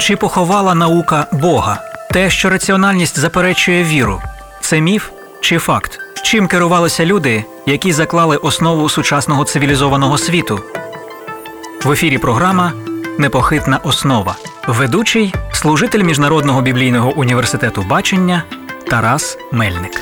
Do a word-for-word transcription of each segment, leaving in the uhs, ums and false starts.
Чи поховала наука Бога? Те, що раціональність заперечує віру – це міф чи факт? Чим керувалися люди, які заклали основу сучасного цивілізованого світу? В ефірі програма «Непохитна основа». Ведучий – служитель Міжнародного біблійного університету бачення Тарас Мельник.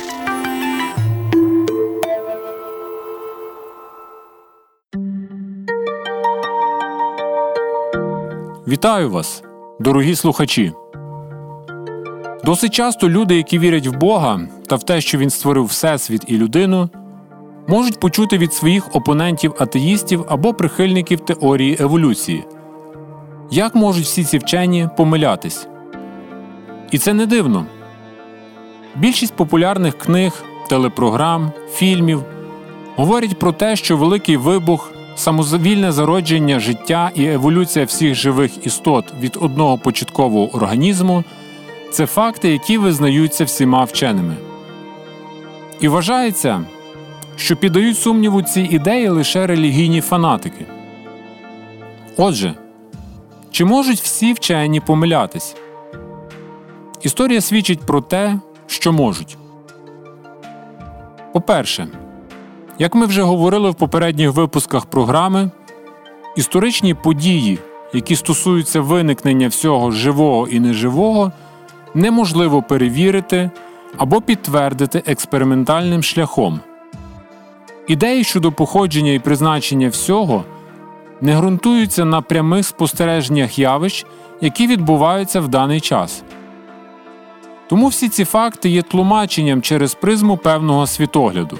Вітаю вас, дорогі слухачі! Досить часто люди, які вірять в Бога та в те, що Він створив Всесвіт і людину, можуть почути від своїх опонентів-атеїстів або прихильників теорії еволюції. Як можуть всі ці вчені помилятись? І це не дивно. Більшість популярних книг, телепрограм, фільмів говорять про те, що Великий Вибух, самовільне зародження життя і еволюція всіх живих істот від одного початкового організму – це факти, які визнаються всіма вченими. І вважається, що піддають сумніву ці ідеї лише релігійні фанатики. Отже, чи можуть всі вчені помилятись? Історія свідчить про те, що можуть. По-перше, як ми вже говорили в попередніх випусках програми, історичні події, які стосуються виникнення всього живого і неживого, неможливо перевірити або підтвердити експериментальним шляхом. Ідеї щодо походження і призначення всього не ґрунтуються на прямих спостереженнях явищ, які відбуваються в даний час. Тому всі ці факти є тлумаченням через призму певного світогляду.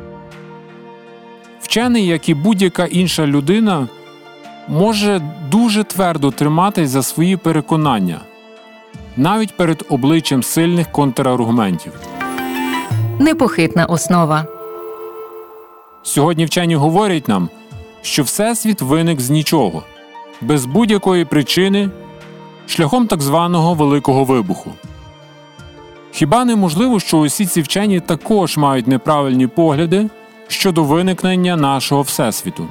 Вчений, як і будь-яка інша людина, може дуже твердо триматись за свої переконання, навіть перед обличчям сильних контраргументів. Непохитна основа. Сьогодні вчені говорять нам, що Всесвіт виник з нічого, без будь-якої причини, шляхом так званого Великого Вибуху. Хіба неможливо, що усі ці вчені також мають неправильні погляди щодо виникнення нашого Всесвіту?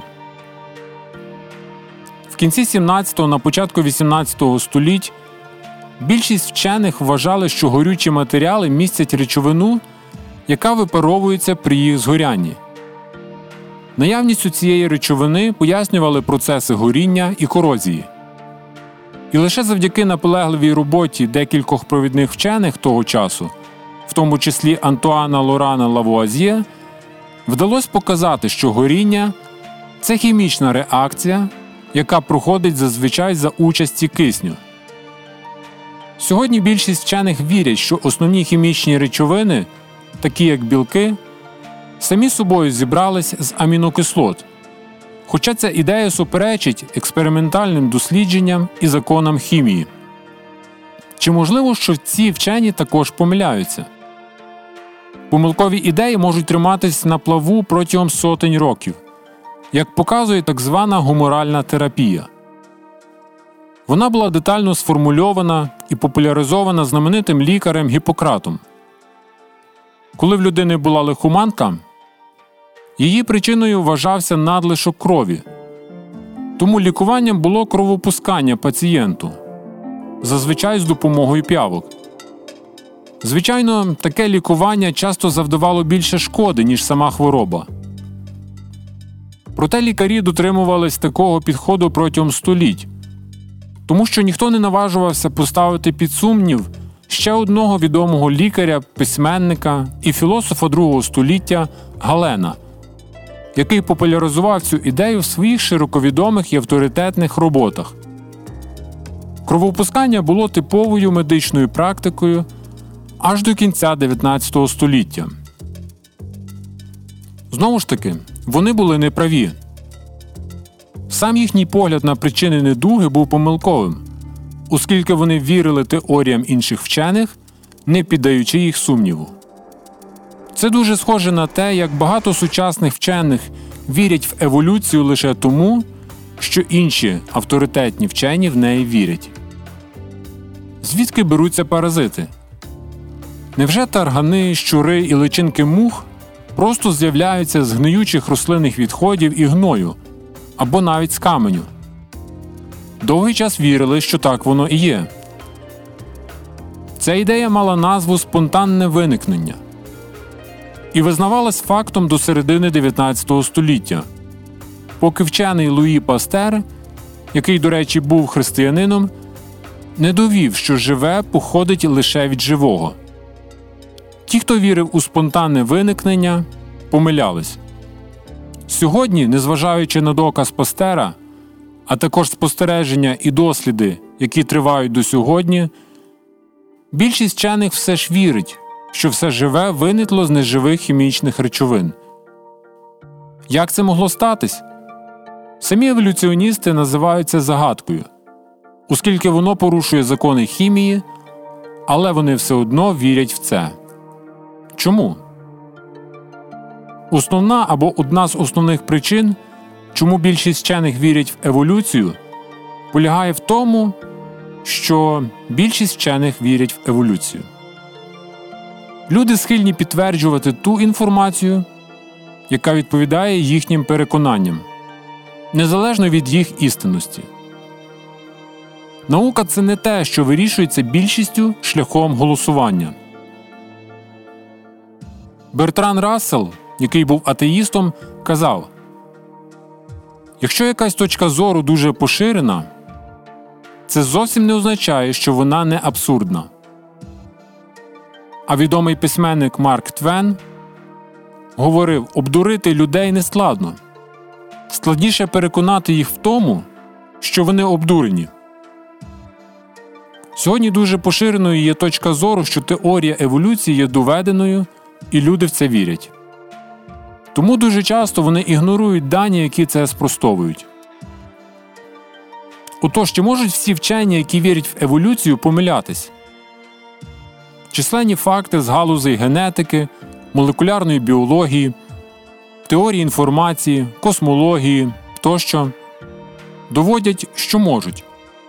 В кінці сімнадцятого, на початку вісімнадцятого століть більшість вчених вважали, що горючі матеріали містять речовину, яка випаровується при їх згорянні. Наявністю цієї речовини пояснювали процеси горіння і корозії. І лише завдяки наполегливій роботі декількох провідних вчених того часу, в тому числі Антуана Лорана Лавуазьє, вдалося показати, що горіння – це хімічна реакція, яка проходить зазвичай за участі кисню. Сьогодні більшість вчених вірять, що основні хімічні речовини, такі як білки, самі собою зібрались з амінокислот, хоча ця ідея суперечить експериментальним дослідженням і законам хімії. Чи можливо, що ці вчені також помиляються? Помилкові ідеї можуть триматись на плаву протягом сотень років, як показує так звана гуморальна терапія. Вона була детально сформульована і популяризована знаменитим лікарем Гіппократом. Коли в людини була лихоманка, її причиною вважався надлишок крові. Тому лікуванням було кровопускання пацієнту, зазвичай з допомогою п'явок. Звичайно, таке лікування часто завдавало більше шкоди, ніж сама хвороба. Проте лікарі дотримувались такого підходу протягом століть, тому що ніхто не наважувався поставити під сумнів ще одного відомого лікаря, письменника і філософа другого століття Галена, який популяризував цю ідею в своїх широковідомих і авторитетних роботах. Кровопускання було типовою медичною практикою аж до кінця дев'ятнадцятого століття. Знову ж таки, вони були неправі. Сам їхній погляд на причини недуги був помилковим, оскільки вони вірили теоріям інших вчених, не піддаючи їх сумніву. Це дуже схоже на те, як багато сучасних вчених вірять в еволюцію лише тому, що інші авторитетні вчені в неї вірять. Звідки беруться паразити? Невже таргани, щури і личинки мух просто з'являються з гниючих рослинних відходів і гною, або навіть з каменю? Довгий час вірили, що так воно і є, Ця ідея мала назву «спонтанне виникнення» і визнавалась фактом до середини дев'ятнадцятого століття, поки вчений Луї Пастер, який, до речі, був християнином, не довів, що живе походить лише від живого. Ті, хто вірив у спонтанне виникнення, помилялись. Сьогодні, незважаючи на доказ Пастера, а також спостереження і досліди, які тривають до сьогодні, більшість вчених все ж вірить, що все живе виникло з неживих хімічних речовин. Як це могло статись? Самі еволюціоністи називають це загадкою, оскільки воно порушує закони хімії, але вони все одно вірять в це. Чому? Основна або одна з основних причин, чому більшість вчених вірять в еволюцію, полягає в тому, що більшість вчених вірять в еволюцію. Люди схильні підтверджувати ту інформацію, яка відповідає їхнім переконанням, незалежно від їх істинності. Наука – це не те, що вирішується більшістю шляхом голосування. Бертран Рассел, який був атеїстом, казав: «Якщо якась точка зору дуже поширена, це зовсім не означає, що вона не абсурдна». А відомий письменник Марк Твен говорив: «Обдурити людей не складно. Складніше переконати їх в тому, що вони обдурені». Сьогодні дуже поширеною є точка зору, що теорія еволюції є доведеною, і люди в це вірять. Тому дуже часто вони ігнорують дані, які це спростовують. Отож, чи можуть всі вчені, які вірять в еволюцію, помилятись? Численні факти з галузей генетики, молекулярної біології, теорії інформації, космології тощо доводять, що можуть.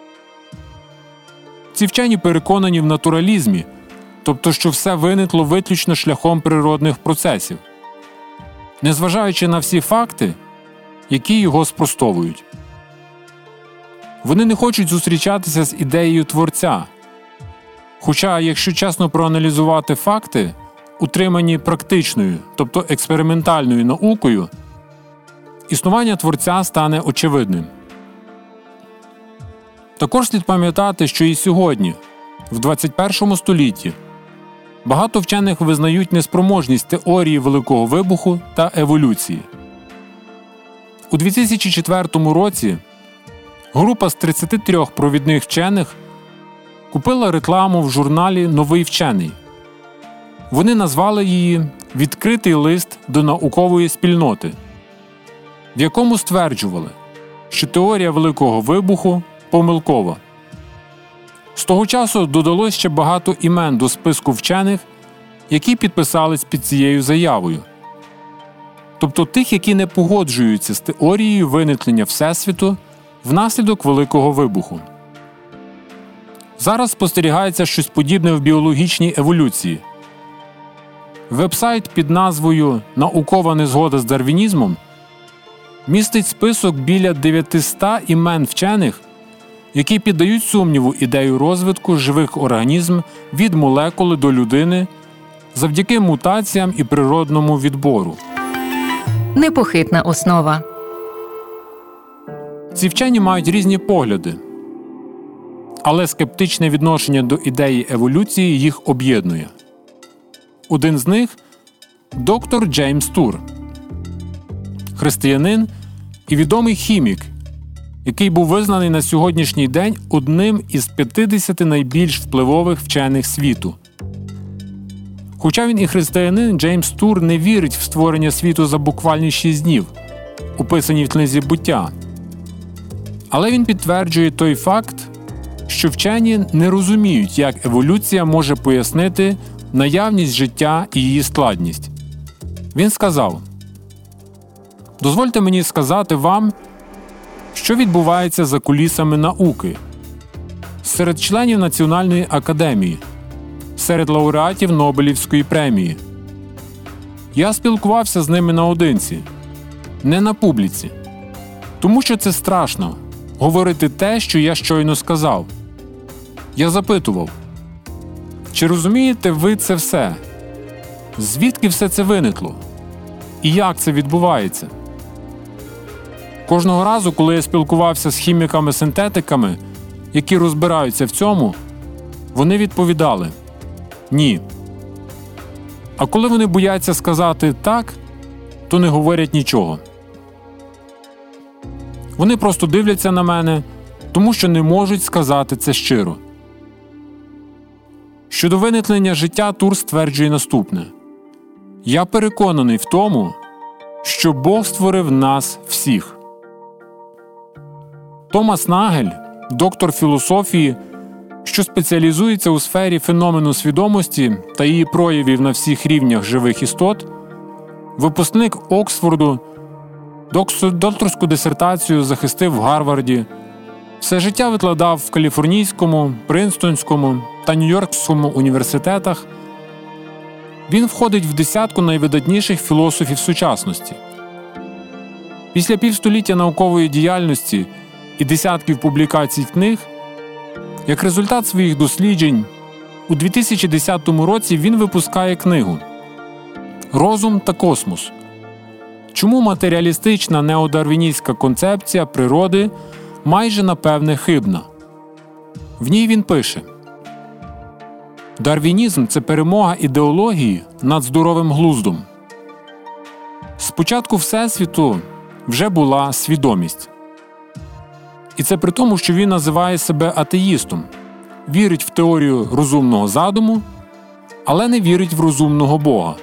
Ці вчені переконані в натуралізмі, тобто, що все виникло виключно шляхом природних процесів, незважаючи на всі факти, які його спростовують. Вони не хочуть зустрічатися з ідеєю Творця. Хоча, якщо чесно проаналізувати факти, утримані практичною, тобто експериментальною наукою, існування Творця стане очевидним. Також слід пам'ятати, що і сьогодні, в двадцять першому столітті, багато вчених визнають неспроможність теорії Великого Вибуху та еволюції. У дві тисячі четвертому році група з тридцяти трьох провідних вчених купила рекламу в журналі «Новий вчений». Вони назвали її «Відкритий лист до наукової спільноти», в якому стверджували, що теорія Великого Вибуху помилкова. З того часу додалось ще багато імен до списку вчених, які підписались під цією заявою. Тобто тих, які не погоджуються з теорією виникнення Всесвіту внаслідок Великого Вибуху. Зараз спостерігається щось подібне в біологічній еволюції. Вебсайт під назвою «Наукова незгода з дарвінізмом» містить список біля дев'ятисот імен вчених, які піддають сумніву ідею розвитку живих організмів від молекули до людини завдяки мутаціям і природному відбору. Непохитна основа. Ці вчені мають різні погляди, але скептичне відношення до ідеї еволюції їх об'єднує. Один з них – доктор Джеймс Тур, християнин і відомий хімік, який був визнаний на сьогоднішній день одним із п'ятдесяти найбільш впливових вчених світу. Хоча він і християнин, Джеймс Тур не вірить в створення світу за буквально шість днів, описані в книзі «Буття». Але він підтверджує той факт, що вчені не розуміють, як еволюція може пояснити наявність життя і її складність. Він сказав: «Дозвольте мені сказати вам, що відбувається за кулісами науки, серед членів Національної академії, серед лауреатів Нобелівської премії. Я спілкувався з ними наодинці, не на публіці, тому що це страшно – говорити те, що я щойно сказав. Я запитував: Чи розумієте ви це все? Звідки все це виникло? І як це відбувається? Кожного разу, коли я спілкувався з хіміками-синтетиками, які розбираються в цьому, вони відповідали «ні». А коли вони бояться сказати «так», то не говорять нічого. Вони просто дивляться на мене, тому що не можуть сказати це щиро. Щодо виникнення життя Тур стверджує наступне. «Я переконаний в тому, що Бог створив нас всіх». Томас Нагель, доктор філософії, що спеціалізується у сфері феномену свідомості та її проявів на всіх рівнях живих істот, випускник Оксфорду, докторську дисертацію захистив в Гарварді, все життя викладав в Каліфорнійському, Принстонському та Нью-Йоркському університетах. Він входить в десятку найвидатніших філософів сучасності. Після півстоліття наукової діяльності і десятків публікацій книг, як результат своїх досліджень, у дві тисячі десятому році він випускає книгу «Розум та космос. Чому матеріалістична неодарвіністська концепція природи майже напевне хибна?» В ній він пише: «Дарвінізм – це перемога ідеології над здоровим глуздом. Спочатку Всесвіту вже була свідомість. І це при тому, що він називає себе атеїстом, вірить в теорію розумного задуму, але не вірить в розумного Бога.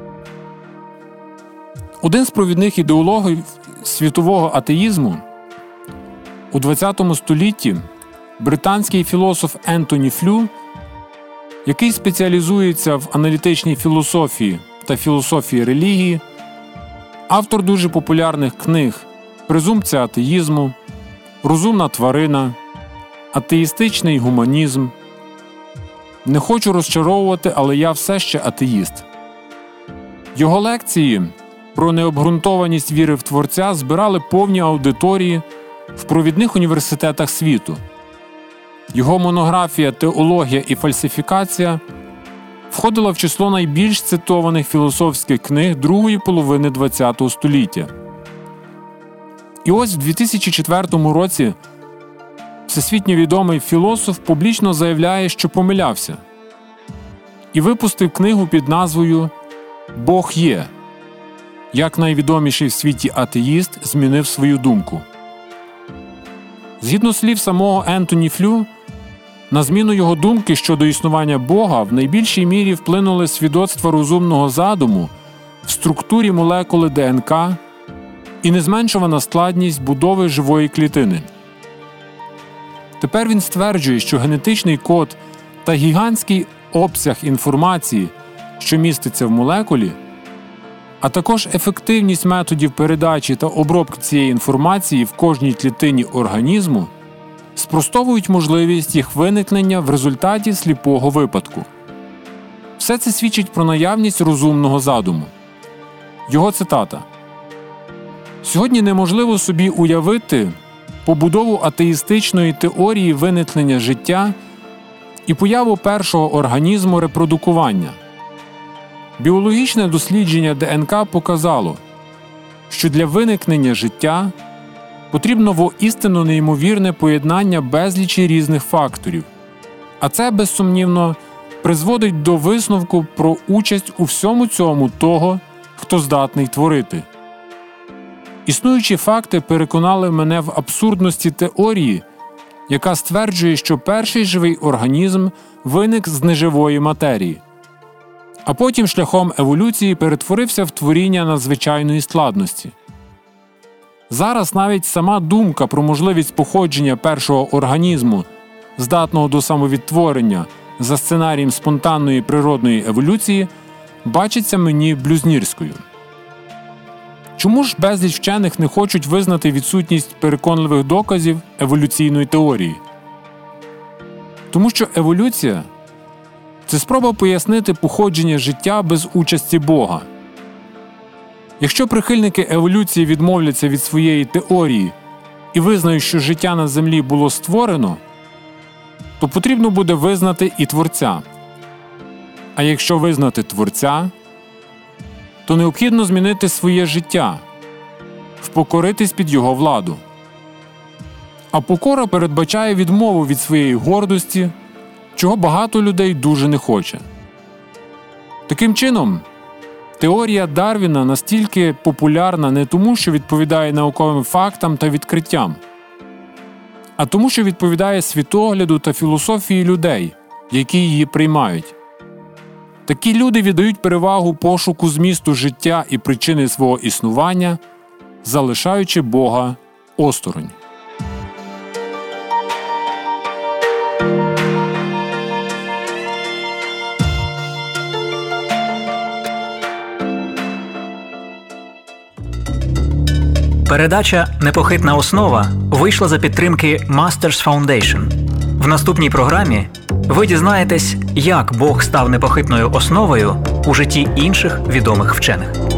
Один з провідних ідеологів світового атеїзму у ХХ столітті британський філософ Ентоні Флю, який спеціалізується в аналітичній філософії та філософії релігії, автор дуже популярних книг «Презумпція атеїзму», «Розумна тварина», «Атеїстичний гуманізм», «Не хочу розчаровувати, але я все ще атеїст». Його лекції про необґрунтованість віри в Творця збирали повні аудиторії в провідних університетах світу. Його монографія «Теологія і фальсифікація» входила в число найбільш цитованих філософських книг другої половини ХХ століття. І ось в дві тисячі четвертому році всесвітньо відомий філософ публічно заявляє, що помилявся, і випустив книгу під назвою «Бог є. Як найвідоміший в світі атеїст змінив свою думку». Згідно слів самого Ентоні Флю, на зміну його думки щодо існування Бога в найбільшій мірі вплинули свідоцтва розумного задуму в структурі молекули ДНК і незменшувана складність будови живої клітини. Тепер він стверджує, що генетичний код та гігантський обсяг інформації, що міститься в молекулі, а також ефективність методів передачі та обробки цієї інформації в кожній клітині організму спростовують можливість їх виникнення в результаті сліпого випадку. Все це свідчить про наявність розумного задуму. Його цитата: «Сьогодні неможливо собі уявити побудову атеїстичної теорії виникнення життя і появу першого організму репродукування. Біологічне дослідження ДНК показало, що для виникнення життя потрібно воістину неймовірне поєднання безлічі різних факторів, а це, безсумнівно, призводить до висновку про участь у всьому цьому того, хто здатний творити. Існуючі факти переконали мене в абсурдності теорії, яка стверджує, що перший живий організм виник з неживої матерії, а потім шляхом еволюції перетворився в творіння надзвичайної складності. Зараз навіть сама думка про можливість походження першого організму, здатного до самовідтворення за сценарієм спонтанної природної еволюції, бачиться мені блюзнірською. Чому ж безліч вчених не хочуть визнати відсутність переконливих доказів еволюційної теорії? Тому що еволюція – це спроба пояснити походження життя без участі Бога. Якщо прихильники еволюції відмовляться від своєї теорії і визнають, що життя на Землі було створено, то потрібно буде визнати і Творця. А якщо визнати Творця, то необхідно змінити своє життя, впокоритись під Його владу. А покора передбачає відмову від своєї гордості, чого багато людей дуже не хоче. Таким чином, теорія Дарвіна настільки популярна не тому, що відповідає науковим фактам та відкриттям, а тому, що відповідає світогляду та філософії людей, які її приймають. Такі люди віддають перевагу пошуку змісту життя і причини свого існування, залишаючи Бога осторонь. Передача «Непохитна основа» вийшла за підтримки Masters Foundation. В наступній програмі ви дізнаєтесь, як Бог став непохитною основою у житті інших відомих вчених.